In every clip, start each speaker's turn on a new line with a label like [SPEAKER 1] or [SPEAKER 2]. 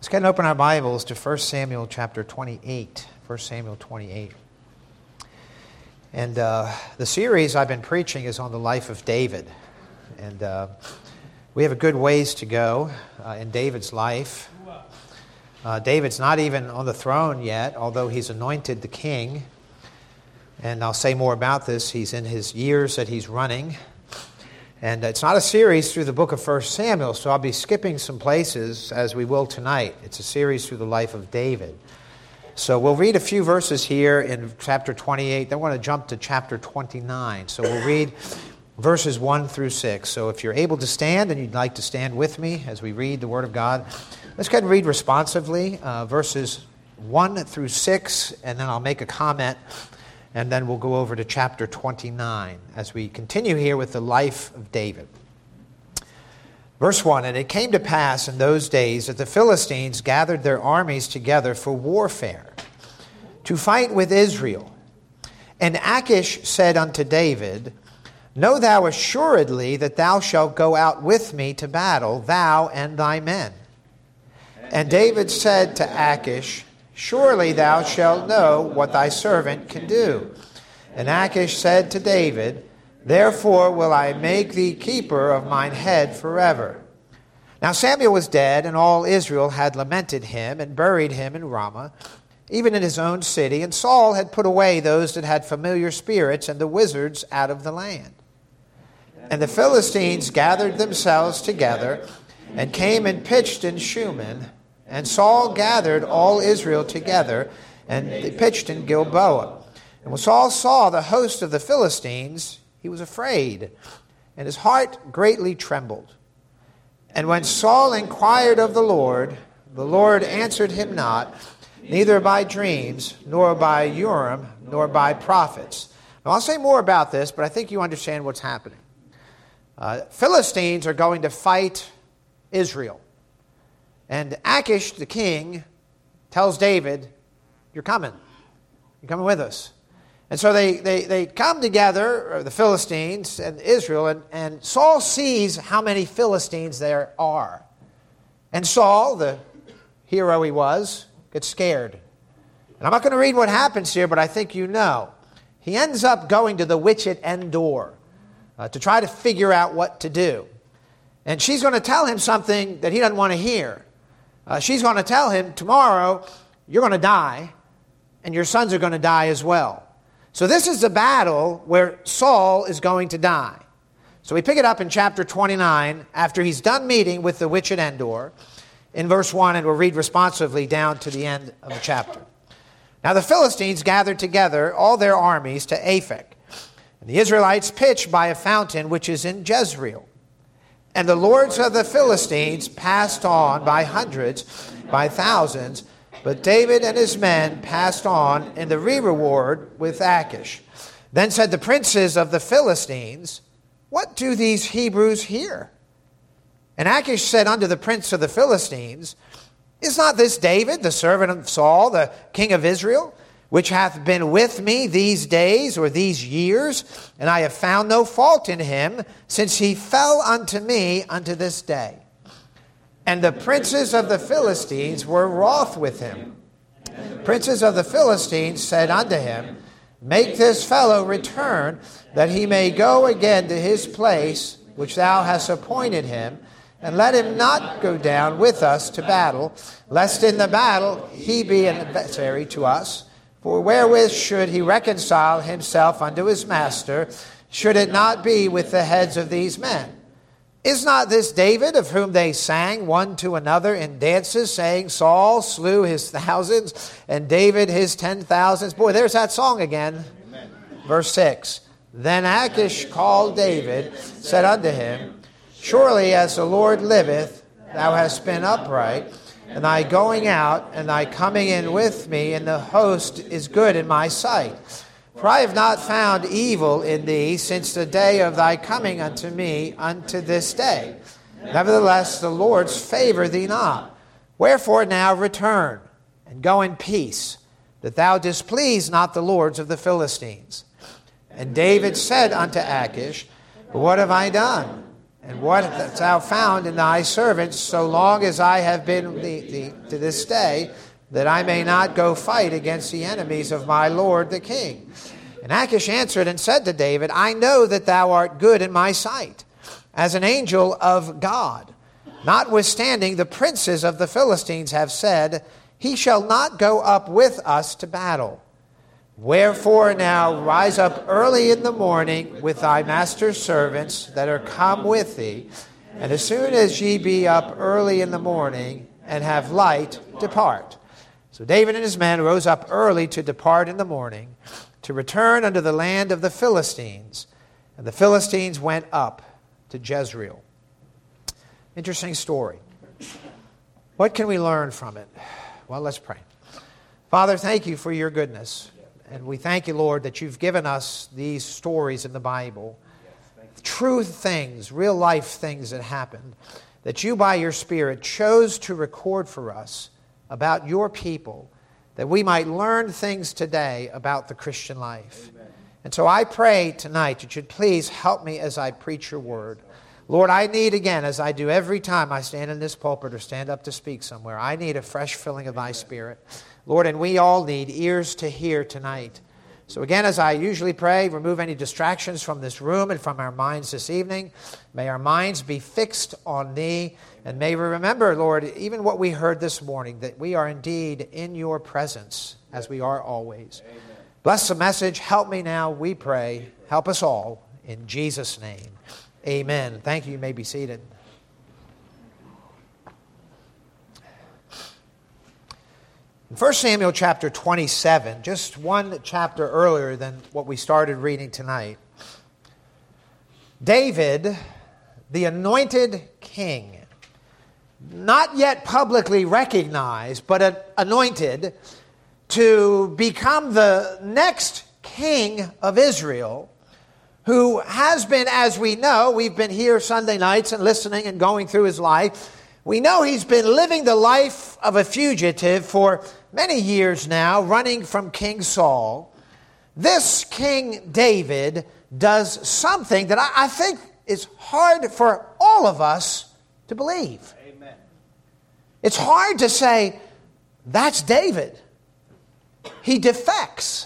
[SPEAKER 1] Let's go ahead and open our Bibles to 1 Samuel chapter 28. 1 Samuel 28. And the series I've been preaching is on the life of David. And we have a good ways to go in David's life. David's not even on the throne yet, although he's anointed the king. And I'll say more about this. He's in his years that he's running. And it's not a series through the book of 1 Samuel, so I'll be skipping some places as we will tonight. It's a series through the life of David. So we'll read a few verses here in chapter 28. Then I want to jump to chapter 29. So we'll read verses 1 through 6. So if you're able to stand and you'd like to stand with me as we read the Word of God, let's go ahead and read responsively, verses 1 through 6, and then I'll make a comment. And then we'll go over to chapter 29 as we continue here with the life of David. Verse 1, And it came to pass in those days that the Philistines gathered their armies together for warfare, to fight with Israel. And Achish said unto David, Know thou assuredly that thou shalt go out with me to battle, thou and thy men. And David said to Achish, Surely thou shalt know what thy servant can do. And Achish said to David, Therefore will I make thee keeper of mine head forever. Now Samuel was dead, and all Israel had lamented him, and buried him in Ramah, even in his own city. And Saul had put away those that had familiar spirits and the wizards out of the land. And the Philistines gathered themselves together, and came and pitched in Shunem. And Saul gathered all Israel together, and they pitched in Gilboa. And when Saul saw the host of the Philistines, he was afraid, and his heart greatly trembled. And when Saul inquired of the Lord answered him not, neither by dreams, nor by Urim, nor by prophets. Now I'll say more about this, but I think you understand what's happening. Philistines are going to fight Israel. And Achish, the king, tells David, You're coming with us. And so they come together, the Philistines and Israel, and Saul sees how many Philistines there are. And Saul, the hero he was, gets scared. And I'm not going to read what happens here, but I think you know. He ends up going to the witch at Endor to try to figure out what to do. And she's going to tell him something that he doesn't want to hear. She's going to tell him, tomorrow you're going to die, and your sons are going to die as well. So this is the battle where Saul is going to die. So we pick it up in chapter 29, after he's done meeting with the witch at Endor, in verse 1, and we'll read responsively down to the end of the chapter. Now the Philistines gathered together all their armies to Aphek, and the Israelites pitched by a fountain which is in Jezreel. And the lords of the Philistines passed on by hundreds, by thousands, but David and his men passed on in the reward with Achish. Then said the princes of the Philistines, What do these Hebrews here? And Achish said unto the prince of the Philistines, Is not this David, the servant of Saul, the king of Israel, which hath been with me these days or these years, and I have found no fault in him, since he fell unto me unto this day. And the princes of the Philistines were wroth with him. Princes of the Philistines said unto him, Make this fellow return, that he may go again to his place which thou hast appointed him, and let him not go down with us to battle, lest in the battle he be an adversary to us. For wherewith should he reconcile himself unto his master, should it not be with the heads of these men? Is not this David, of whom they sang one to another in dances, saying, Saul slew his thousands, and David his 10,000s? Boy, there's that song again. Amen. Verse 6, Then Achish called David, said unto him, Surely as the Lord liveth, thou hast been upright, and thy going out and thy coming in with me in the host is good in my sight. For I have not found evil in thee since the day of thy coming unto me unto this day. Nevertheless, the Lord's favor thee not. Wherefore now return, and go in peace, that thou displease not the lords of the Philistines. And David said unto Achish, What have I done? And what hast thou found in thy servants, so long as I have been thee to this day, that I may not go fight against the enemies of my lord the king? And Achish answered and said to David, I know that thou art good in my sight, as an angel of God. Notwithstanding, the princes of the Philistines have said, he shall not go up with us to battle. Wherefore now rise up early in the morning with thy master's servants that are come with thee, and as soon as ye be up early in the morning and have light, depart. So David and his men rose up early to depart in the morning, to return unto the land of the Philistines. And the Philistines went up to Jezreel. Interesting story. What can we learn from it? Well, let's pray. Father, thank you for your goodness. And we thank you, Lord, that you've given us these stories in the Bible. True things, real life things that happened, that you by your Spirit chose to record for us about your people, that we might learn things today about the Christian life. Amen. And so I pray tonight that you'd please help me as I preach your word. Lord, I need again, as I do every time I stand in this pulpit or stand up to speak somewhere, I need a fresh filling of thy Spirit. Lord, and we all need ears to hear tonight. So again, as I usually pray, remove any distractions from this room and from our minds this evening. May our minds be fixed on thee. And may we remember, Lord, even what we heard this morning, that we are indeed in your presence, as we are always. Amen. Bless the message. Help me now, we pray. Help us all. In Jesus' name, amen. Thank you. You may be seated. In 1 Samuel chapter 27, just one chapter earlier than what we started reading tonight, David, the anointed king, not yet publicly recognized, but anointed to become the next king of Israel, who has been, as we know, we've been here Sunday nights and listening and going through his life. We know he's been living the life of a fugitive for many years now, running from King Saul. This King David does something that I think is hard for all of us to believe. Amen. It's hard to say, that's David. He defects.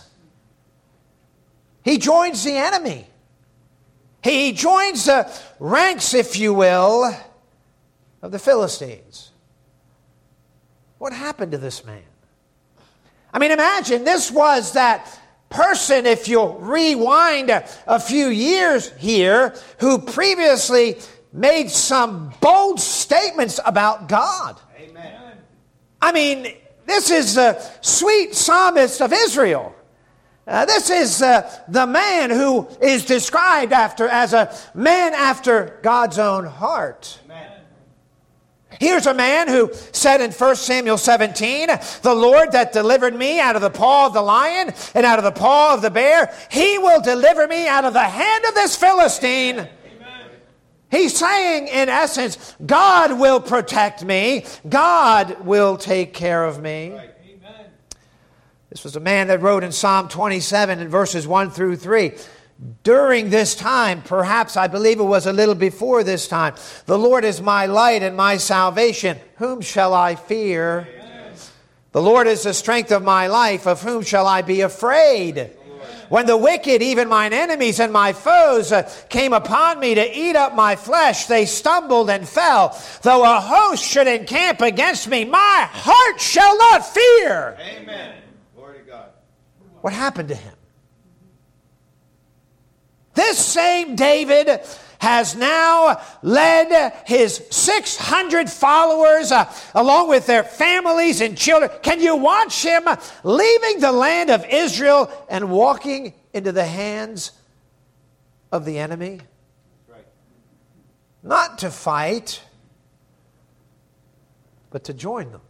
[SPEAKER 1] He joins the enemy. He joins the ranks, if you will, of the Philistines. What happened to this man? I mean, imagine this was that person, if you'll rewind a few years here, who previously made some bold statements about God. Amen. I mean, this is the sweet psalmist of Israel. This is the man who is described as a man after God's own heart. Amen. Here's a man who said in 1 Samuel 17, the Lord that delivered me out of the paw of the lion and out of the paw of the bear, he will deliver me out of the hand of this Philistine. Amen. He's saying, in essence, God will protect me. God will take care of me. Right. Amen. This was a man that wrote in Psalm 27 in verses 1 through 3. During this time, perhaps I believe it was a little before this time, the Lord is my light and my salvation. Whom shall I fear? Amen. The Lord is the strength of my life. Of whom shall I be afraid? Amen. When the wicked, even mine enemies and my foes, came upon me to eat up my flesh, they stumbled and fell. Though a host should encamp against me, my heart shall not fear. Amen. Glory to God. What happened to him? This same David has now led his 600 followers along with their families and children. Can you watch him leaving the land of Israel and walking into the hands of the enemy? Right. Not to fight, but to join them.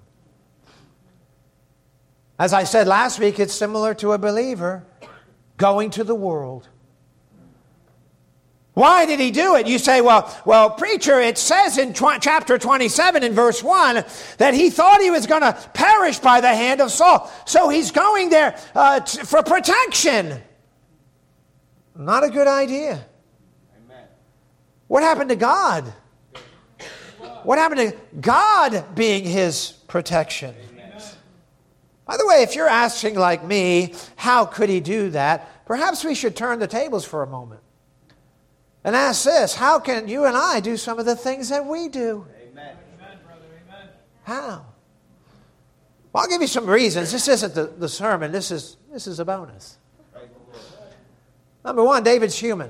[SPEAKER 1] As I said last week, it's similar to a believer going to the world. Why did he do it? You say, well, preacher, it says in chapter 27 in verse 1 that he thought he was going to perish by the hand of Saul. So he's going there for protection. Not a good idea. Amen. What happened to God? What happened to God being his protection? By the way, if you're asking like me, how could he do that? Perhaps we should turn the tables for a moment and ask this: how can you and I do some of the things that we do?
[SPEAKER 2] Amen. Amen, brother. Amen.
[SPEAKER 1] How? Well, I'll give you some reasons. This isn't the sermon. This is a bonus. Number one, David's human.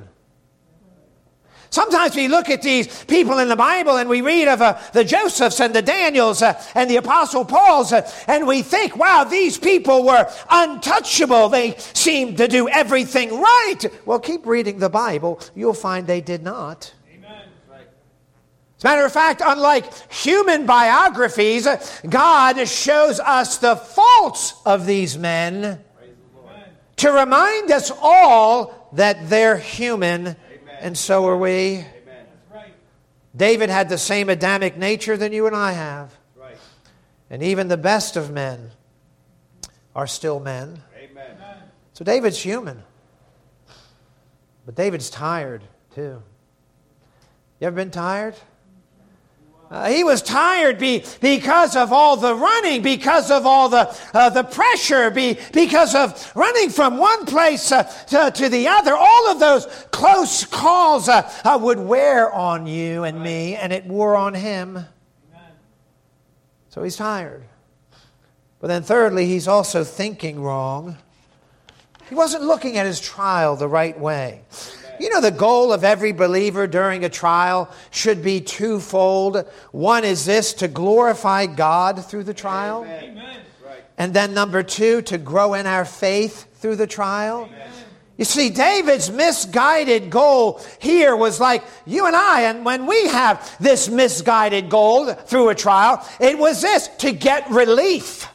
[SPEAKER 1] Sometimes we look at these people in the Bible and we read of the Josephs and the Daniels and the Apostle Pauls and we think, wow, these people were untouchable. They seemed to do everything right. Well, keep reading the Bible. You'll find they did not.
[SPEAKER 2] Amen.
[SPEAKER 1] As a matter of fact, unlike human biographies, God shows us the faults of these men to remind us all that they're human. And so are we.
[SPEAKER 2] Amen. That's right.
[SPEAKER 1] David had the same Adamic nature than you and I have.
[SPEAKER 2] That's right.
[SPEAKER 1] And even the best of men are still men.
[SPEAKER 2] Amen.
[SPEAKER 1] So David's human. But David's tired too. You ever been tired? He was tired because of all the running, because of all the pressure, because of running from one place to the other. All of those close calls would wear on you and me, and it wore on him.
[SPEAKER 2] Amen.
[SPEAKER 1] So he's tired. But then thirdly, he's also thinking wrong. He wasn't looking at his trial the right way. You know, the goal of every believer during a trial should be twofold. One is this: to glorify God through the trial.
[SPEAKER 2] Amen.
[SPEAKER 1] And then number two, to grow in our faith through the trial. Amen. You see, David's misguided goal here was like you and I, and when we have this misguided goal through a trial, it was this: to get relief.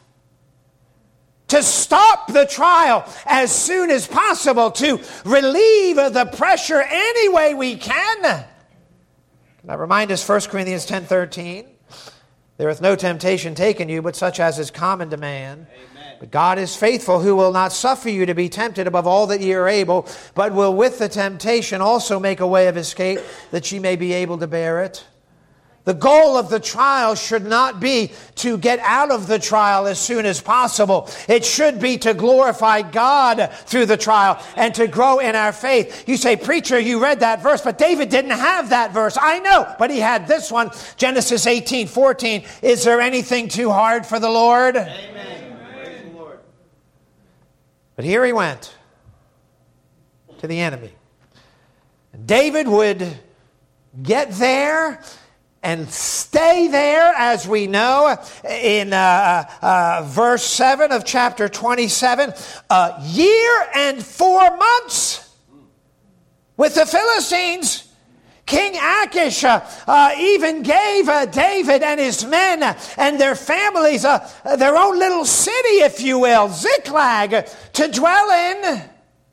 [SPEAKER 1] To stop the trial as soon as possible, to relieve the pressure any way we can. Can I remind us 1 Corinthians 10:13? There hath no temptation taken you, but such as is common to man.
[SPEAKER 2] Amen.
[SPEAKER 1] But God is faithful, who will not suffer you to be tempted above all that ye are able, but will with the temptation also make a way of escape, that ye may be able to bear it. The goal of the trial should not be to get out of the trial as soon as possible. It should be to glorify God through the trial and to grow in our faith. You say, preacher, you read that verse, but David didn't have that verse. I know, but he had this one, Genesis 18:14. Is there anything too hard for the Lord?
[SPEAKER 2] Amen. Praise the Lord.
[SPEAKER 1] But here he went to the enemy. And David would get there and stay there, as we know in verse 7 of chapter 27, a year and 4 months with the Philistines. King Achish even gave David and his men and their families their own little city, if you will, Ziklag, to dwell in.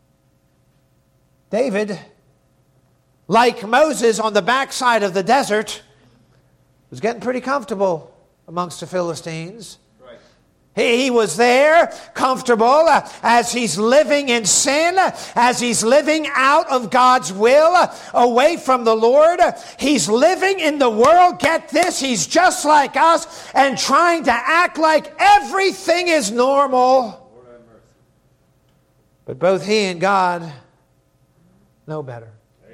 [SPEAKER 1] David, like Moses on the backside of the desert, was getting pretty comfortable amongst the Philistines.
[SPEAKER 2] Right.
[SPEAKER 1] He was there, comfortable, as he's living in sin, as he's living out of God's will, away from the Lord. He's living in the world, get this, he's just like us, and trying to act like everything is normal.
[SPEAKER 2] Lord have mercy.
[SPEAKER 1] But both he and God know better.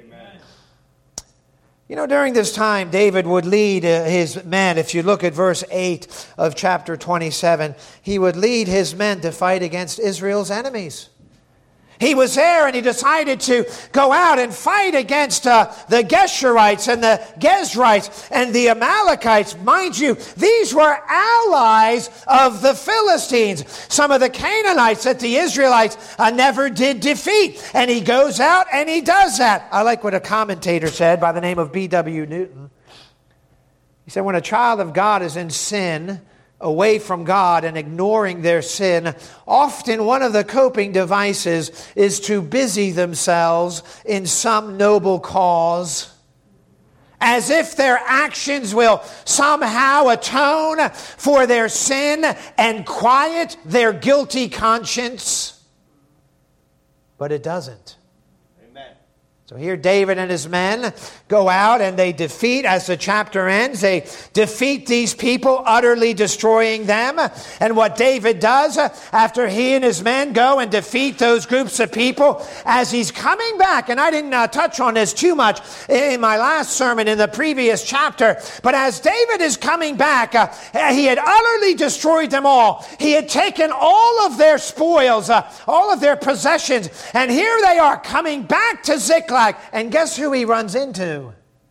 [SPEAKER 1] You know, during this time, David would lead his men. If you look at verse 8 of chapter 27, he would lead his men to fight against Israel's enemies. He was there and he decided to go out and fight against the Geshurites and the Gezrites and the Amalekites. Mind you, these were allies of the Philistines. Some of the Canaanites that the Israelites never did defeat. And he goes out and he does that. I like what a commentator said by the name of B.W. Newton. He said, when a child of God is in sin, away from God and ignoring their sin, often one of the coping devices is to busy themselves in some noble cause, as if their actions will somehow atone for their sin and quiet their guilty conscience. But it doesn't.
[SPEAKER 2] Amen.
[SPEAKER 1] So here David and his men go out and they defeat, as the chapter ends, they defeat these people, utterly destroying them. And what David does after he and his men go and defeat those groups of people, as he's coming back, and I didn't touch on this too much in my last sermon in the previous chapter, but as David is coming back, he had utterly destroyed them all. He had taken all of their spoils, all of their possessions, and here they are coming back to Ziklag. And guess who he runs into?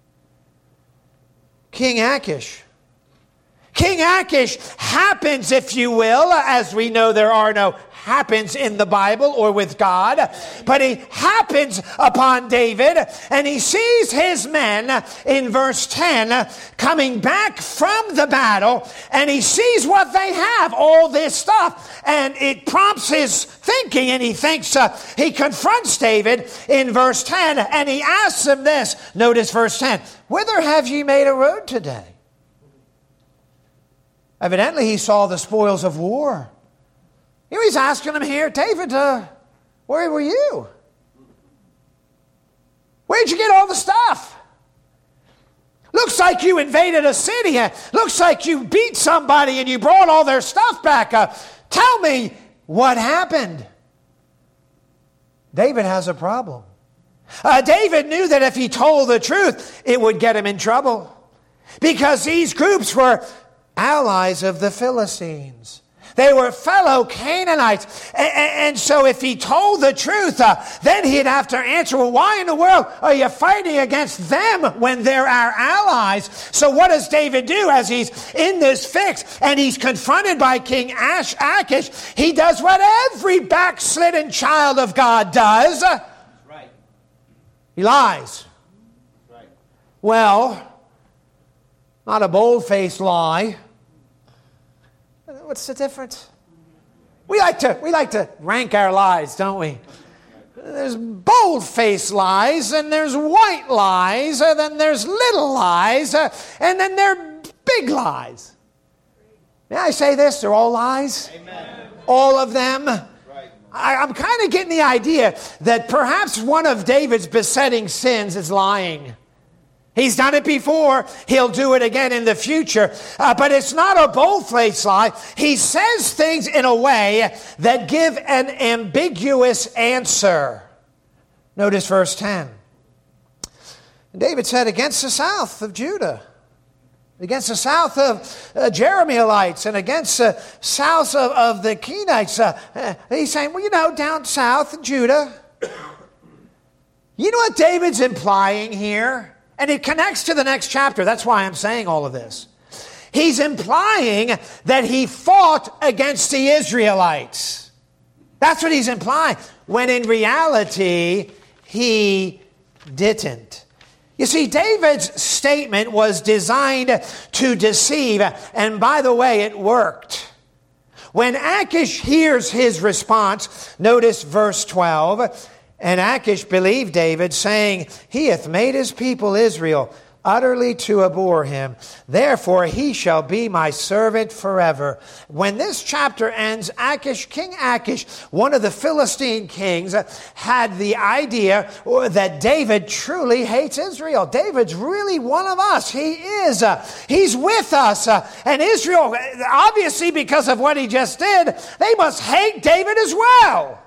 [SPEAKER 1] King Achish. King Achish happens, if you will, as we know there are no happens in the Bible or with God, but he happens upon David, and he sees his men in verse 10 coming back from the battle, and he sees what they have, all this stuff, and it prompts his thinking, and he thinks, he confronts David in verse 10, and he asks him this. Notice verse 10, "Whither have ye made a road today?" Evidently he saw the spoils of war. He's asking him here, "David, where were you? Where'd you get all the stuff? Looks like you invaded a city. Looks like you beat somebody and you brought all their stuff back. Tell me what happened." David has a problem. David knew that if he told the truth, it would get him in trouble, because these groups were allies of the Philistines. They were fellow Canaanites. And so if he told the truth, then he'd have to answer, well, why in the world are you fighting against them when they're our allies? So what does David do as he's in this fix and he's confronted by King Achish? He does what every backslidden child of God does.
[SPEAKER 2] Right.
[SPEAKER 1] He lies.
[SPEAKER 2] Right.
[SPEAKER 1] Well, not a bold-faced lie. What's the difference? We like to rank our lies, don't we? There's bold-faced lies, and there's white lies, and then there's little lies, and then there are big lies. May I say this? They're all lies.
[SPEAKER 2] Amen.
[SPEAKER 1] All of them.
[SPEAKER 2] Right.
[SPEAKER 1] I'm kind of getting the idea that perhaps one of David's besetting sins is lying. He's done it before. He'll do it again in the future. But it's not a bold-faced lie. He says things in a way that give an ambiguous answer. Notice verse 10. David said, against the south of Judah, against the south of Jerahmeelites, and against the south of the Kenites. He's saying, well, down south in Judah. You know what David's implying here? And it connects to the next chapter. That's why I'm saying all of this. He's implying that he fought against the Israelites. That's what he's implying. When in reality, he didn't. You see, David's statement was designed to deceive. And by the way, it worked. When Achish hears his response, notice verse 12. And Achish believed David, saying, He hath made his people Israel utterly to abhor him. Therefore he shall be my servant forever. When this chapter ends, King Achish, one of the Philistine kings, had the idea that David truly hates Israel. David's really one of us. He is. He's with us. And Israel, obviously because of what he just did, they must hate David as well.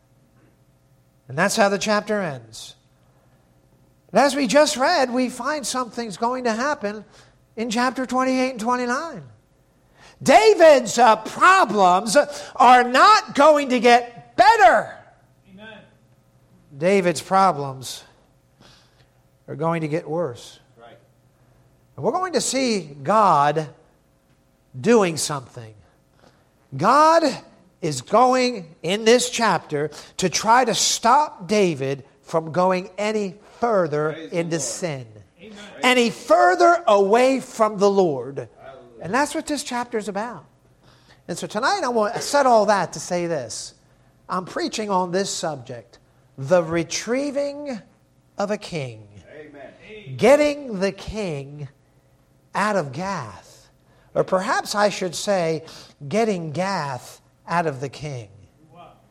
[SPEAKER 1] And that's how the chapter ends. And as we just read, we find something's going to happen in chapter 28 and 29. David's problems are not going to get better.
[SPEAKER 2] Amen.
[SPEAKER 1] David's problems are going to get worse.
[SPEAKER 2] Right.
[SPEAKER 1] And we're going to see God doing something. God is going in this chapter to try to stop David from going any further into sin.
[SPEAKER 2] Amen.
[SPEAKER 1] Any further away from the Lord. And that's what this chapter is about. And so tonight I said all that to say this. I'm preaching on this subject. The retrieving of a king.
[SPEAKER 2] Amen.
[SPEAKER 1] Getting the king out of Gath. Or perhaps I should say, getting Gath out of the king.
[SPEAKER 2] Wow.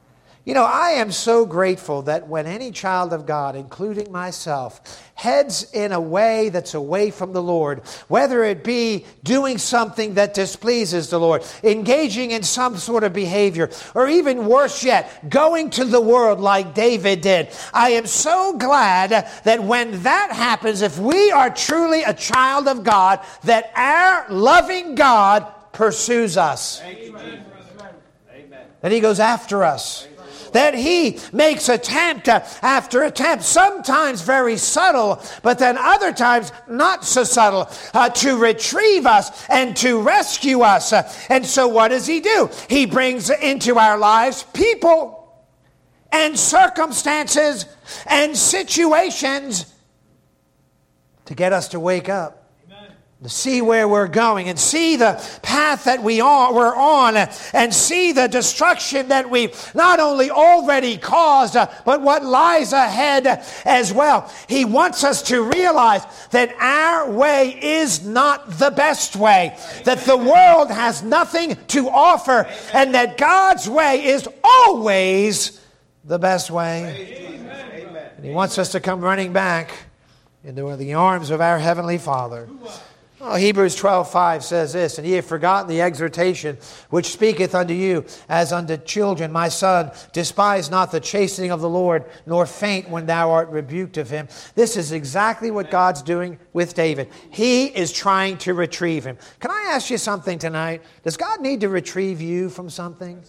[SPEAKER 1] You know, I am so grateful that when any child of God, including myself, heads in a way that's away from the Lord, whether it be doing something that displeases the Lord, engaging in some sort of behavior, or even worse yet, going to the world like David did, I am so glad that when that happens, if we are truly a child of God, that our loving God pursues us.
[SPEAKER 2] Amen.
[SPEAKER 1] That He goes after us. That He makes attempt after attempt, sometimes very subtle, but then other times not so subtle, to retrieve us and to rescue us. And so what does He do? He brings into our lives people and circumstances and situations to get us to wake up. To see where we're going and see the path that we're on and see the destruction that we've not only already caused, but what lies ahead as well. He wants us to realize that our way is not the best way, that the world has nothing to offer, and that God's way is always the best way. And He wants us to come running back into the arms of our Heavenly Father. Oh, Hebrews 12:5 says this, and ye have forgotten the exhortation which speaketh unto you as unto children. My son, despise not the chastening of the Lord, nor faint when thou art rebuked of Him. This is exactly what God's doing with David. He is trying to retrieve him. Can I ask you something tonight? Does God need to retrieve you from something?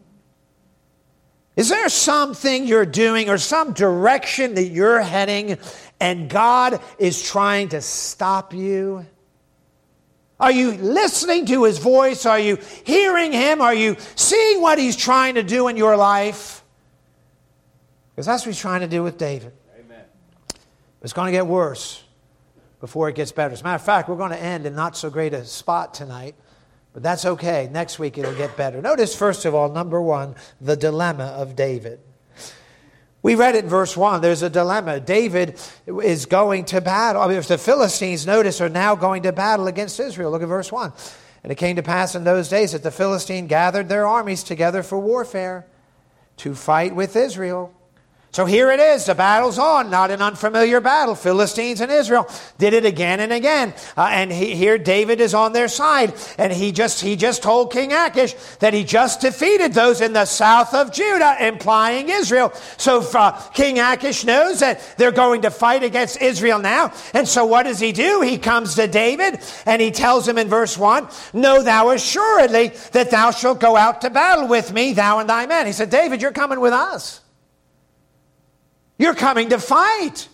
[SPEAKER 1] Is there something you're doing or some direction that you're heading and God is trying to stop you? Are you listening to His voice? Are you hearing Him? Are you seeing what He's trying to do in your life? Because that's what He's trying to do with David.
[SPEAKER 2] Amen.
[SPEAKER 1] It's going to get worse before it gets better. As a matter of fact, we're going to end in not so great a spot tonight, but that's okay. Next week it'll get better. Notice, first of all, number one, the dilemma of David. We read it in verse 1. There's a dilemma. David is going to battle. I mean, the Philistines, notice, are now going to battle against Israel. Look at verse 1. And it came to pass in those days that the Philistine gathered their armies together for warfare to fight with Israel. So here it is. The battle's on. Not an unfamiliar battle. Philistines and Israel did it again and again. And here David is on their side. And he just told King Achish that he just defeated those in the south of Judah, implying Israel. So King Achish knows that they're going to fight against Israel now. And so what does he do? He comes to David and he tells him in verse 1, know thou assuredly that thou shalt go out to battle with me, thou and thy men. He said, David, you're coming with us. You're coming to fight.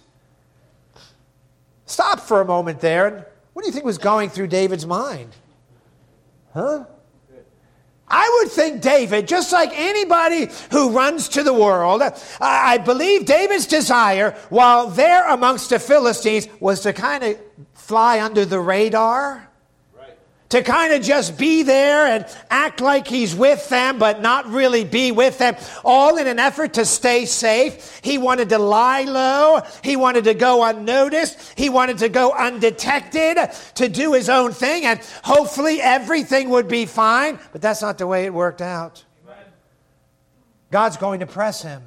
[SPEAKER 1] Stop for a moment there. What do you think was going through David's mind? Huh? I would think David, just like anybody who runs to the world, I believe David's desire while there amongst the Philistines was to kind of fly under the radar. To kind of just be there and act like he's with them, but not really be with them, all in an effort to stay safe. He wanted to lie low. He wanted to go unnoticed. He wanted to go undetected, to do his own thing, and hopefully everything would be fine. But that's not the way it worked out. God's going to press him.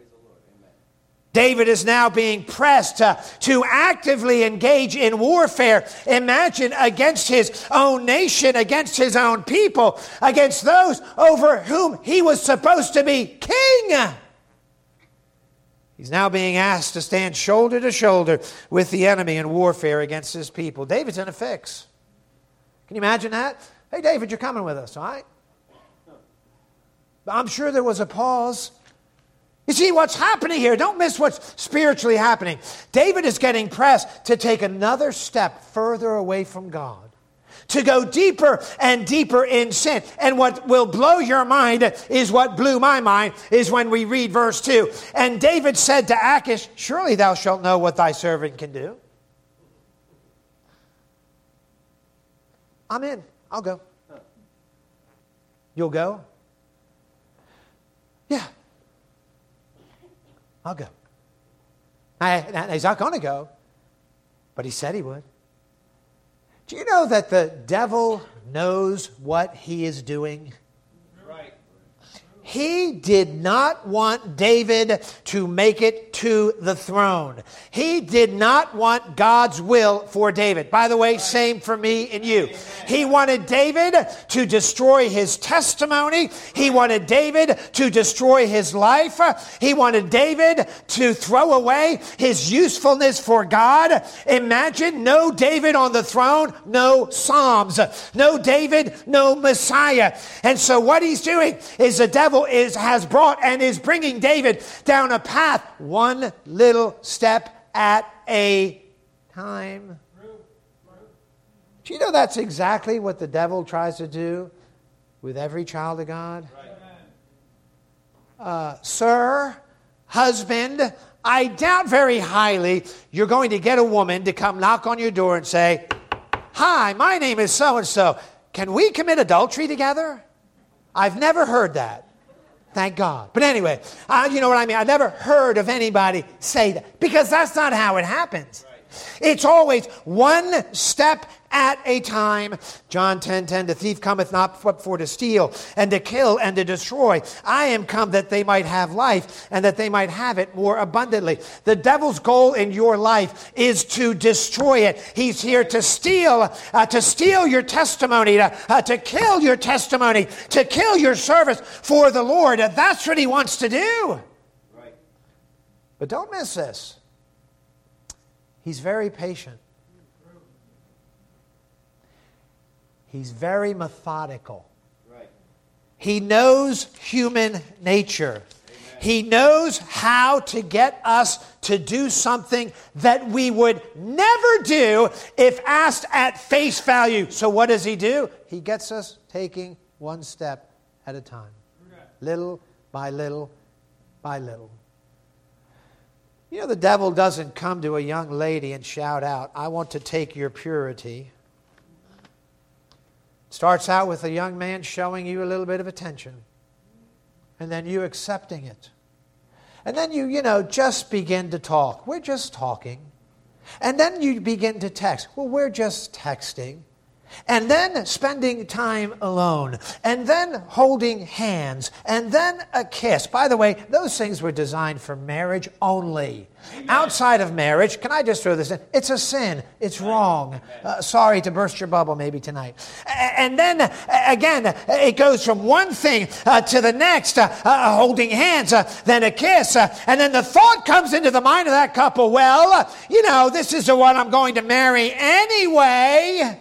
[SPEAKER 1] David is now being pressed to actively engage in warfare. Imagine, against his own nation, against his own people, against those over whom he was supposed to be king. He's now being asked to stand shoulder to shoulder with the enemy in warfare against his people. David's in a fix. Can you imagine that? Hey, David, you're coming with us, all right? I'm sure there was a pause. You see what's happening here. Don't miss what's spiritually happening. David is getting pressed to take another step further away from God, to go deeper and deeper in sin. And what will blow your mind is what blew my mind, is when we read verse 2. And David said to Achish, surely thou shalt know what thy servant can do. I'm in. I'll go. You'll go? Yeah. I'll go. Now, he's not going to go, but he said he would. Do you know that the devil knows what he is doing?
[SPEAKER 2] Right.
[SPEAKER 1] he did not want David to make it to the throne. He did not want God's will for David. By the way, same for me and you. He wanted David to destroy his testimony. He wanted David to destroy his life. He wanted David to throw away his usefulness for God. Imagine no David on the throne, no Psalms, no David, no Messiah. And so what he's doing is the devil has brought and is bringing David down a path one little step at a time. Do you know that's exactly what the devil tries to do with every child of God? Sir, husband, I doubt very highly you're going to get a woman to come knock on your door and say, "Hi, my name is so-and-so. Can we commit adultery together?" I've never heard that. Thank God. But anyway, you know what I mean? I've never heard of anybody say that, because that's not how it happens. It's always one step at a time. John 10:10, the thief cometh not but for to steal and to kill and to destroy. I am come that they might have life and that they might have it more abundantly. The devil's goal in your life is to destroy it. He's here to steal your testimony, to kill your testimony, to kill your service for the Lord. That's what he wants to do. Right. But don't miss this. He's very patient. He's very methodical. Right. He knows human nature. Amen. He knows how to get us to do something that we would never do if asked at face value. So what does he do? He gets us taking one step at a time. Little by little by little. You know, the devil doesn't come to a young lady and shout out, "I want to take your purity." Starts out with a young man showing you a little bit of attention. And then you accepting it. And then you just begin to talk. We're just talking. And then you begin to text. Well, we're just texting. And then spending time alone. And then holding hands. And then a kiss. By the way, those things were designed for marriage only. Amen. Outside of marriage, can I just throw this in? It's a sin. It's wrong. Sorry to burst your bubble maybe tonight. And then, again, it goes from one thing to the next. Holding hands, then a kiss. And then the thought comes into the mind of that couple, well, this is the one I'm going to marry anyway.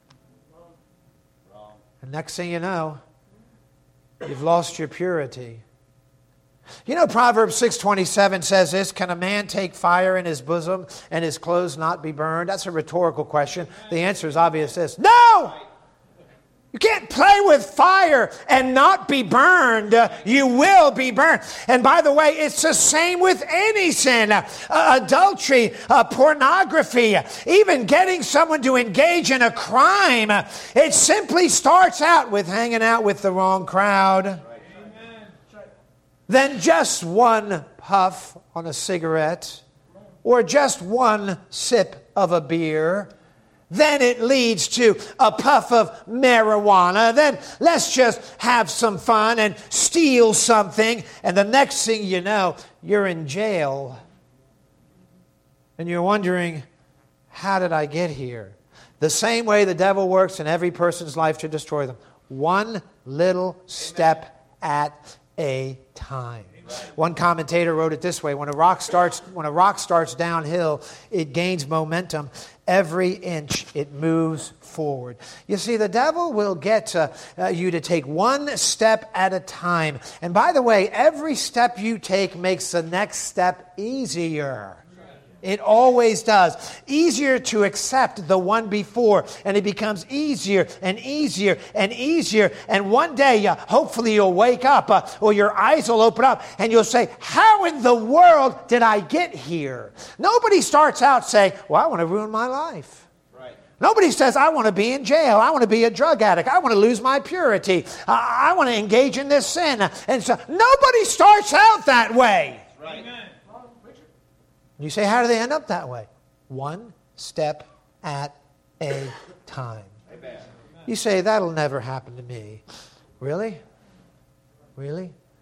[SPEAKER 1] Next thing you know, you've lost your purity. Proverbs 6:27 says this, "Can a man take fire in his bosom and his clothes not be burned?" That's a rhetorical question. The answer is obvious this. No! You can't play with fire and not be burned. You will be burned. And by the way, it's the same with any sin. Adultery, pornography, even getting someone to engage in a crime. It simply starts out with hanging out with the wrong crowd. Right. Then just one puff on a cigarette or just one sip of a beer. Then it leads to a puff of marijuana. Then let's just have some fun and steal something. And the next thing you know, you're in jail. And you're wondering, how did I get here? The same way the devil works in every person's life to destroy them. One little step at a time. One commentator wrote it this way: when a rock starts downhill, it gains momentum. Every inch it moves forward. You see, the devil will get you to take one step at a time. And by the way, every step you take makes the next step easier. It always does. Easier to accept the one before. And it becomes easier and easier and easier. And one day, hopefully you'll wake up or your eyes will open up and you'll say, how in the world did I get here? Nobody starts out saying, well, I want to ruin my life. Right. Nobody says, I want to be in jail. I want to be a drug addict. I want to lose my purity. I want to engage in this sin. And so nobody starts out that way. Right. Amen. You say, how do they end up that way? One step at a time. Amen. You say, that'll never happen to me. Really? Really?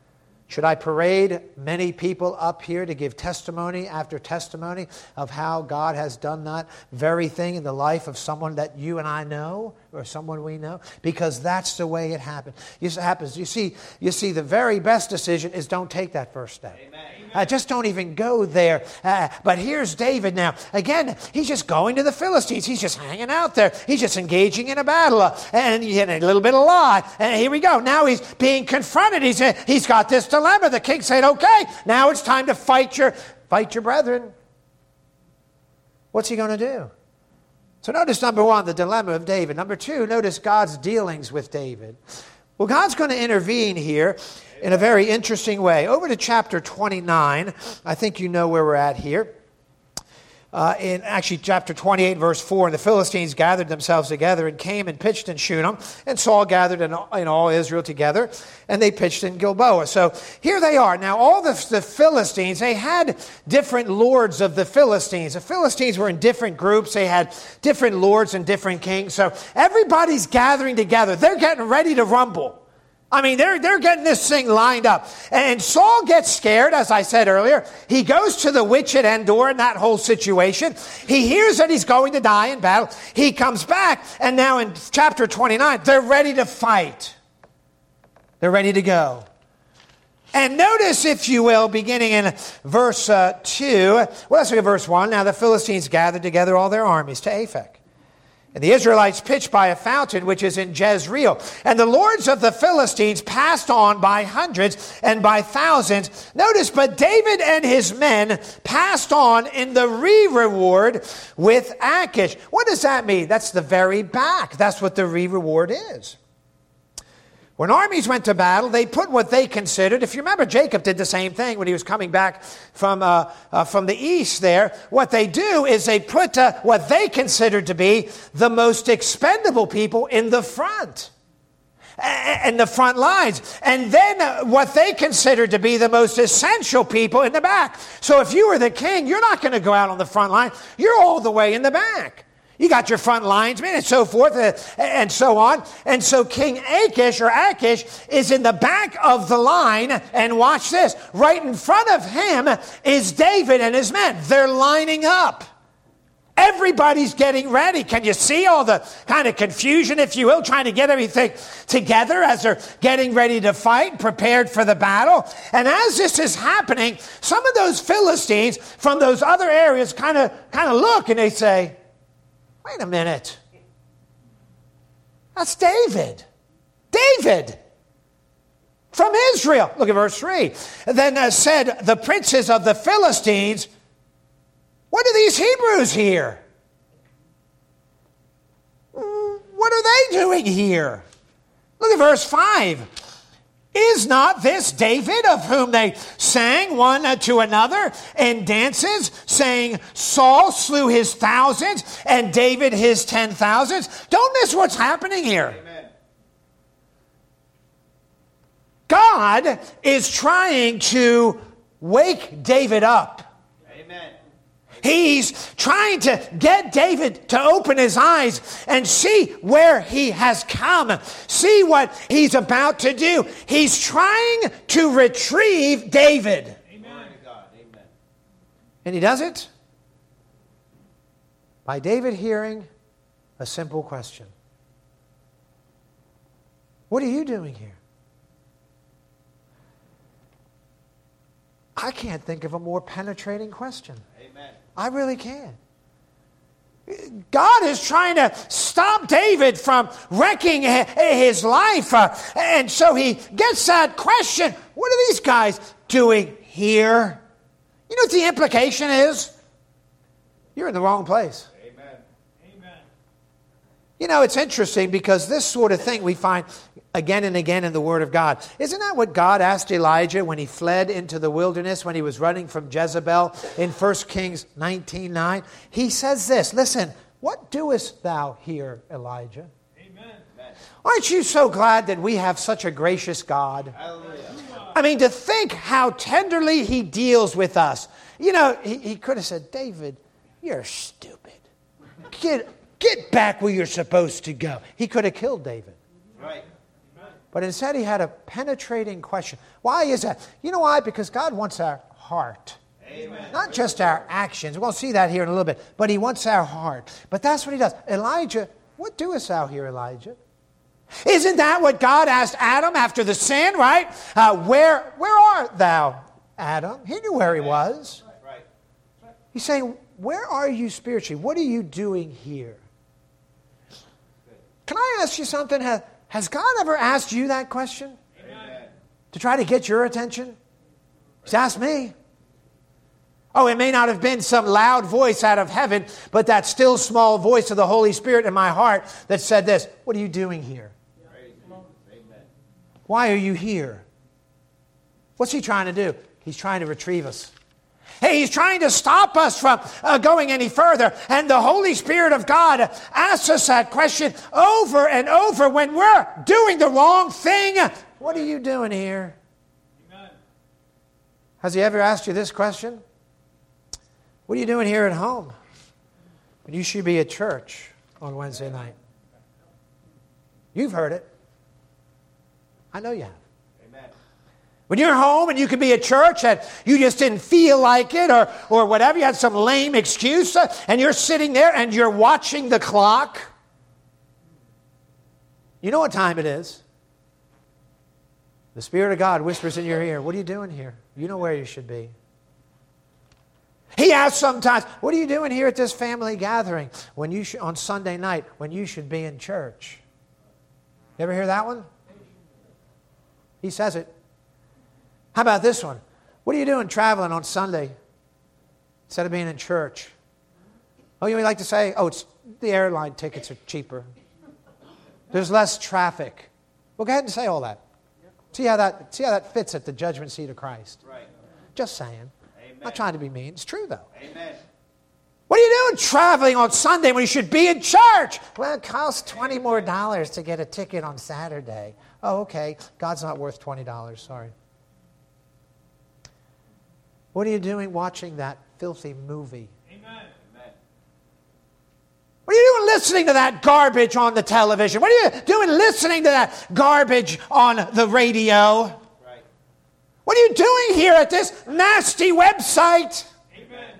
[SPEAKER 1] Should I parade many people up here to give testimony after testimony of how God has done that very thing in the life of someone that you and I know or someone we know? Because that's the way it happens. You see, the very best decision is don't take that first step. Just don't even go there. But here's David now. Again, he's just going to the Philistines. He's just hanging out there. He's just engaging in a battle. And a little bit of lie. And here we go. Now he's being confronted. He's got this dilemma. The king said, okay, now it's time to fight your brethren. What's he going to do? So notice, number one, the dilemma of David. Number two, notice God's dealings with David. Well, God's going to intervene here in a very interesting way. Over to chapter 29. I think you know where we're at here. In actually chapter 28, verse 4, and the Philistines gathered themselves together and came and pitched in Shunem, and Saul gathered in all Israel together, and they pitched in Gilboa. So here they are. Now all the Philistines, they had different lords of the Philistines. The Philistines were in different groups. They had different lords and different kings. So everybody's gathering together. They're getting ready to rumble. I mean, they're getting this thing lined up. And Saul gets scared, as I said earlier. He goes to the witch at Endor in that whole situation. He hears that he's going to die in battle. He comes back, and now in chapter 29, they're ready to fight. They're ready to go. And notice, if you will, beginning in verse 2, well, let's look at verse 1. Now the Philistines gathered together all their armies to Aphek. And the Israelites pitched by a fountain which is in Jezreel. And the lords of the Philistines passed on by hundreds and by thousands. Notice, but David and his men passed on in the reward with Achish. What does that mean? That's the very back. That's what the reward is. When armies went to battle, they put what they considered, if you remember, Jacob did the same thing when he was coming back from the east there. What they do is they put what they considered to be the most expendable people in the front. And the front lines. And then what they considered to be the most essential people in the back. So if you were the king, you're not going to go out on the front line. You're all the way in the back. You got your front linesmen and so forth and so on. And so King Achish is in the back of the line. And watch this. Right in front of him is David and his men. They're lining up. Everybody's getting ready. Can you see all the kind of confusion, if you will, trying to get everything together as they're getting ready to fight, prepared for the battle? And as this is happening, some of those Philistines from those other areas kind of look and they say, wait a minute. That's David. David from Israel. Look at verse 3. Then said the princes of the Philistines, what are these Hebrews here? What are they doing here? Look at verse 5. Is not this David of whom they sang one to another in dances, saying, Saul slew his thousands and David his 10,000s? Don't miss what's happening here. Amen. God is trying to wake David up.
[SPEAKER 2] Amen.
[SPEAKER 1] He's trying to get David to open his eyes and see where he has come. See what he's about to do. He's trying to retrieve David.
[SPEAKER 2] Amen. God. Amen.
[SPEAKER 1] And he does it by David hearing a simple question. What are you doing here? I can't think of a more penetrating question.
[SPEAKER 2] Amen.
[SPEAKER 1] I really can. God is trying to stop David from wrecking his life. And so he gets that question, what are these guys doing here? You know what the implication is? You're in the wrong place.
[SPEAKER 2] Amen. Amen.
[SPEAKER 1] You know, it's interesting because this sort of thing we find again and again in the Word of God. Isn't that what God asked Elijah when he fled into the wilderness, when he was running from Jezebel in 1 Kings 19:9? He says this, listen, what doest thou here, Elijah?
[SPEAKER 2] Amen.
[SPEAKER 1] Aren't you so glad that we have such a gracious God?
[SPEAKER 2] Hallelujah.
[SPEAKER 1] I mean, to think how tenderly he deals with us. You know, he could have said, David, you're stupid. Get back where you're supposed to go. He could have killed David.
[SPEAKER 2] Right.
[SPEAKER 1] But instead he had a penetrating question. Why is that? You know why? Because God wants our heart.
[SPEAKER 2] Amen.
[SPEAKER 1] Not just our actions. We'll see that here in a little bit. But he wants our heart. But that's what he does. Elijah, what doest thou here, Elijah? Isn't that what God asked Adam after the sin, right? Where art thou, Adam? He knew where he was.
[SPEAKER 2] Right.
[SPEAKER 1] He's saying, where are you spiritually? What are you doing here? Can I ask you something? Has God ever asked you that question?
[SPEAKER 2] Amen.
[SPEAKER 1] To try to get your attention? He's asked me. Oh, it may not have been some loud voice out of heaven, but that still small voice of the Holy Spirit in my heart that said this, what are you doing here?
[SPEAKER 2] Amen.
[SPEAKER 1] Why are you here? What's he trying to do? He's trying to retrieve us. Hey, he's trying to stop us from going any further. And the Holy Spirit of God asks us that question over and over when we're doing the wrong thing. What are you doing here?
[SPEAKER 2] Amen.
[SPEAKER 1] Has he ever asked you this question? What are you doing here at home? When you should be at church on Wednesday night. You've heard it. I know you have.
[SPEAKER 2] Amen.
[SPEAKER 1] When you're home and you could be at church and you just didn't feel like it or whatever, you had some lame excuse and you're sitting there and you're watching the clock. You know what time it is. The Spirit of God whispers in your ear, what are you doing here? You know where you should be. He asks sometimes, what are you doing here at this family gathering when you on Sunday night when you should be in church? You ever hear that one? He says it. How about this one? What are you doing traveling on Sunday instead of being in church? Oh, you like to say, oh, it's the airline tickets are cheaper. There's less traffic. Well, go ahead and say all that. See how that fits at the judgment seat of Christ.
[SPEAKER 2] Right.
[SPEAKER 1] Just saying.
[SPEAKER 2] Amen.
[SPEAKER 1] Not trying to be mean. It's true, though.
[SPEAKER 2] Amen.
[SPEAKER 1] What are you doing traveling on Sunday when you should be in church? Well, it costs $20 more to get a ticket on Saturday. Oh, okay. God's not worth $20. Sorry. What are you doing watching that filthy movie?
[SPEAKER 2] Amen. Amen.
[SPEAKER 1] What are you doing listening to that garbage on the television? What are you doing listening to that garbage on the radio?
[SPEAKER 2] Right.
[SPEAKER 1] What are you doing here at this nasty website?
[SPEAKER 2] Amen.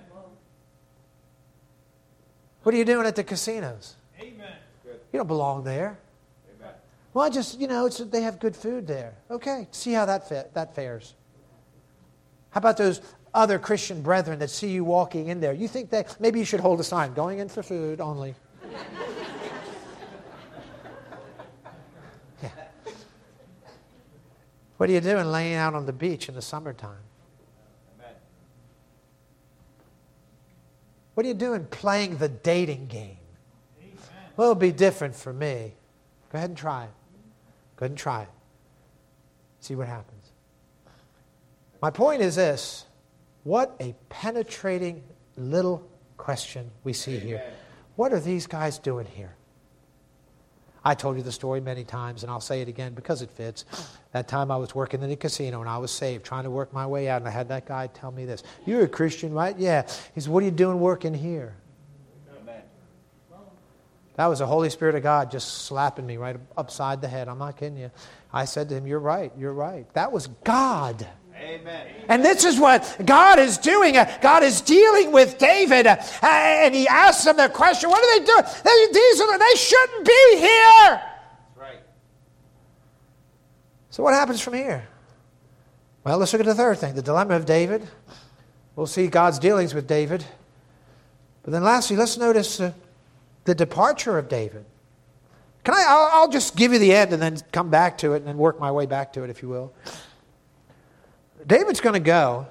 [SPEAKER 1] What are you doing at the casinos?
[SPEAKER 2] Amen.
[SPEAKER 1] You don't belong there.
[SPEAKER 2] Amen.
[SPEAKER 1] Well, they have good food there. Okay, see how that fares. How about those other Christian brethren that see you walking in there? You think that maybe you should hold a sign, going in for food only. Yeah. What are you doing laying out on the beach in the summertime?
[SPEAKER 2] Amen.
[SPEAKER 1] What are you doing playing the dating game?
[SPEAKER 2] Amen.
[SPEAKER 1] Well, it'll be different for me. Go ahead and try it. Go ahead and try it. See what happens. My point is this. What a penetrating little question we see here. What are these guys doing here? I told you the story many times, and I'll say it again because it fits. That time I was working in the casino, and I was saved, trying to work my way out, and I had that guy tell me this. You're a Christian, right? Yeah. He said, what are you doing working here?
[SPEAKER 2] Amen.
[SPEAKER 1] That was the Holy Spirit of God just slapping me right upside the head. I'm not kidding you. I said to him, you're right, you're right. That was God.
[SPEAKER 2] Amen.
[SPEAKER 1] And this is what God is doing. God is dealing with David, and he asks him the question, what are they doing? They shouldn't be here.
[SPEAKER 2] That's right.
[SPEAKER 1] So what happens from here? Well, let's look at the third thing, the dilemma of David. We'll see God's dealings with David. But then lastly, let's notice the departure of David. I'll just give you the end and then come back to it and then work my way back to it, if you will. David's going to go,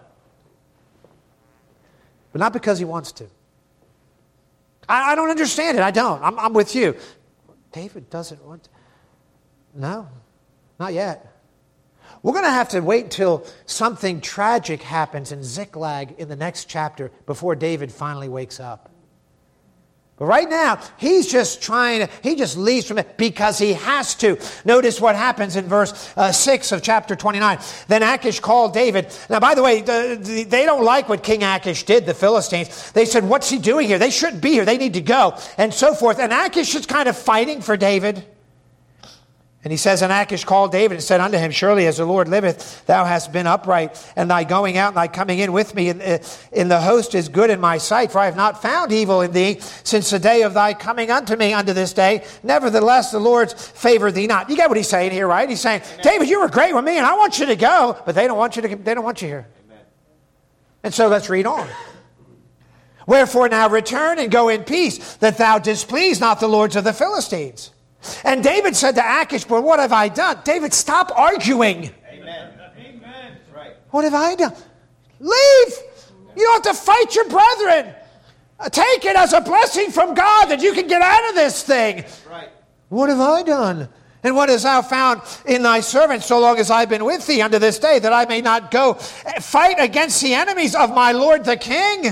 [SPEAKER 1] but not because he wants to. I don't understand it. I don't. I'm with you. David doesn't want to. No, not yet. We're going to have to wait until something tragic happens in Ziklag in the next chapter before David finally wakes up. But right now, he just leaves from it because he has to. Notice what happens in verse 6 of chapter 29. Then Achish called David. Now, by the way, they don't like what King Achish did, the Philistines. They said, what's he doing here? They shouldn't be here. They need to go, and so forth. And Achish is kind of fighting for David. And he says, and Achish called David and said unto him, surely as the Lord liveth, thou hast been upright, and thy going out and thy coming in with me in the host is good in my sight, for I have not found evil in thee since the day of thy coming unto me unto this day. Nevertheless, the Lord's favored thee not. You get what he's saying here, right? He's saying, David, you were great with me, and I want you to go, but they don't want you here. Amen. And so let's read on. Wherefore now return and go in peace, that thou displease not the lords of the Philistines. And David said to Achish, but what have I done? David, stop arguing.
[SPEAKER 2] Amen. Amen. Right.
[SPEAKER 1] What have I done? Leave. You don't have to fight your brethren. Take it as a blessing from God that you can get out of this thing.
[SPEAKER 2] Right.
[SPEAKER 1] What have I done? And what hast thou found in thy servant so long as I've been with thee unto this day, that I may not go fight against the enemies of my lord the king?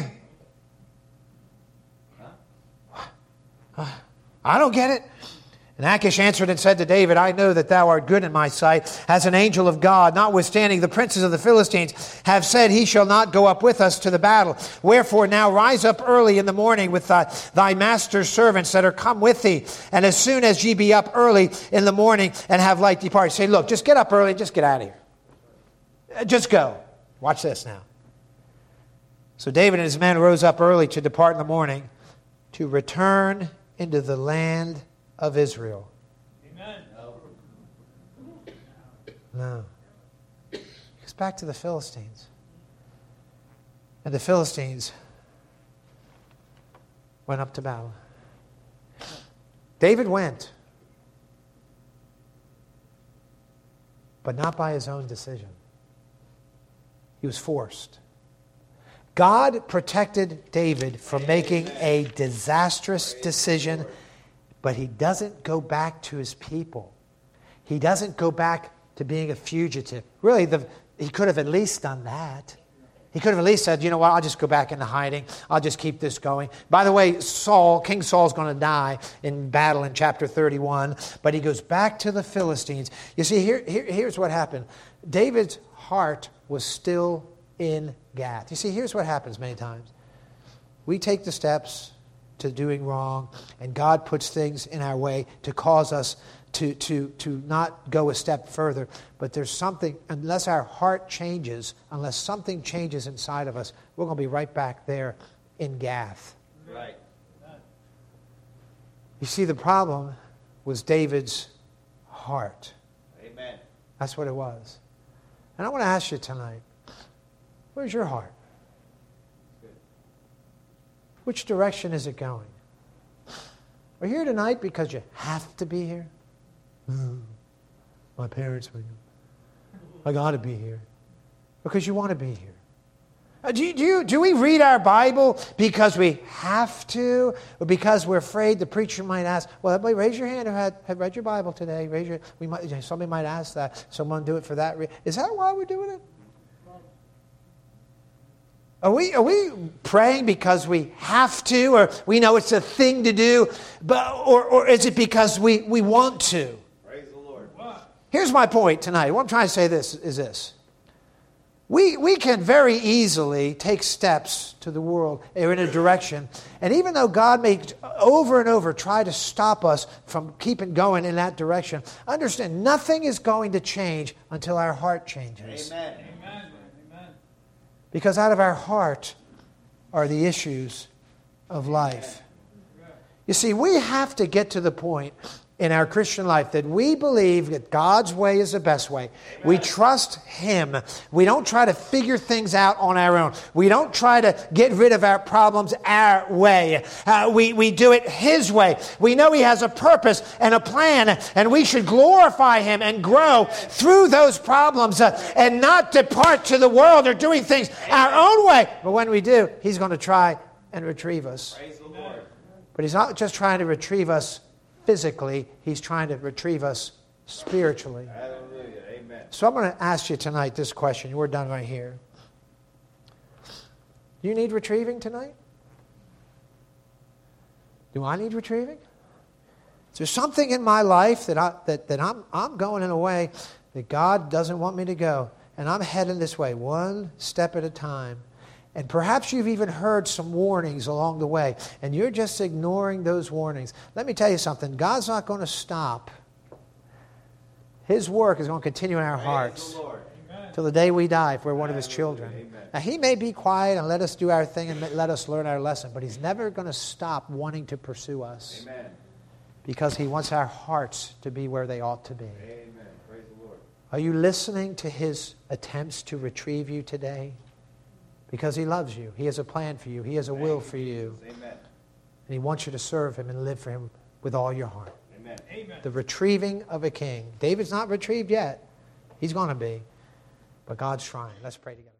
[SPEAKER 1] I don't get it. And Achish answered and said to David, I know that thou art good in my sight, as an angel of God. Notwithstanding, the princes of the Philistines have said, he shall not go up with us to the battle. Wherefore now rise up early in the morning with thy master's servants that are come with thee. And as soon as ye be up early in the morning and have light depart. Say, look, just get up early and just get out of here. Just go. Watch this now. So David and his men rose up early to depart in the morning, to return into the land of Israel.
[SPEAKER 2] Amen.
[SPEAKER 1] No. He goes back to the Philistines. And the Philistines went up to battle. David went, but not by his own decision. He was forced. God protected David from making a disastrous decision, but he doesn't go back to his people. He doesn't go back to being a fugitive. Really, he could have at least done that. He could have at least said, you know what, I'll just go back into hiding. I'll just keep this going. By the way, King Saul's going to die in battle in chapter 31, but he goes back to the Philistines. You see, here's what happened. David's heart was still in Gath. You see, here's what happens many times. We take the steps to doing wrong, and God puts things in our way to cause us to not go a step further. But there's something, unless our heart changes, unless something changes inside of us, we're going to be right back there in Gath.
[SPEAKER 2] Right.
[SPEAKER 1] You see, the problem was David's heart.
[SPEAKER 2] Amen.
[SPEAKER 1] That's what it was. And I want to ask you tonight, where's your heart? Which direction is it going? Are you here tonight because you have to be here? My parents were. I got to be here. Because you want to be here. Do we read our Bible because we have to, or because we're afraid the preacher might ask? Well, everybody raise your hand who had read your Bible today. Somebody might ask that. Someone do it for that reason. Is that why we're doing it? Are we praying because we have to, or we know it's a thing to do, or is it because we want to?
[SPEAKER 2] Praise the Lord.
[SPEAKER 1] Here's my point tonight. What I'm trying to say is this. We can very easily take steps to the world or in a direction, and even though God may over and over try to stop us from keeping going in that direction, understand nothing is going to change until our heart changes.
[SPEAKER 2] Amen.
[SPEAKER 1] Because out of our heart are the issues of life. You see, we have to get to the point in our Christian life that we believe that God's way is the best way. Amen. We trust Him. We don't try to figure things out on our own. We don't try to get rid of our problems our way. We do it His way. We know He has a purpose and a plan, and we should glorify Him and grow through those problems and not depart to the world or doing things our own way. But when we do, He's going to try and retrieve us.
[SPEAKER 2] Praise the Lord.
[SPEAKER 1] But He's not just trying to retrieve us physically, He's trying to retrieve us spiritually.
[SPEAKER 2] Hallelujah. Amen.
[SPEAKER 1] So I'm going to ask you tonight this question. We're done right here. Do you need retrieving tonight? Do I need retrieving? Is there something in my life that I'm going in a way that God doesn't want me to go, and I'm heading this way, one step at a time? And perhaps you've even heard some warnings along the way, and you're just ignoring those warnings. Let me tell you something. God's not going to stop His work is going to continue in our
[SPEAKER 2] Praise
[SPEAKER 1] hearts
[SPEAKER 2] the Lord.
[SPEAKER 1] till the day we die if we're one of His children.
[SPEAKER 2] Amen.
[SPEAKER 1] Now, He may be quiet and let us do our thing and let us learn our lesson, but He's never going to stop wanting to pursue us
[SPEAKER 2] Amen.
[SPEAKER 1] because He wants our hearts to be where they ought to be.
[SPEAKER 2] Amen. Praise the Lord.
[SPEAKER 1] Are you listening to His attempts to retrieve you today? Because He loves you. He has a plan for you. He has a will for you.
[SPEAKER 2] Amen.
[SPEAKER 1] And He wants you to serve Him and live for Him with all your heart.
[SPEAKER 2] Amen. Amen.
[SPEAKER 1] The retrieving of a king. David's not retrieved yet. He's going to be. But God's trying. Let's pray together.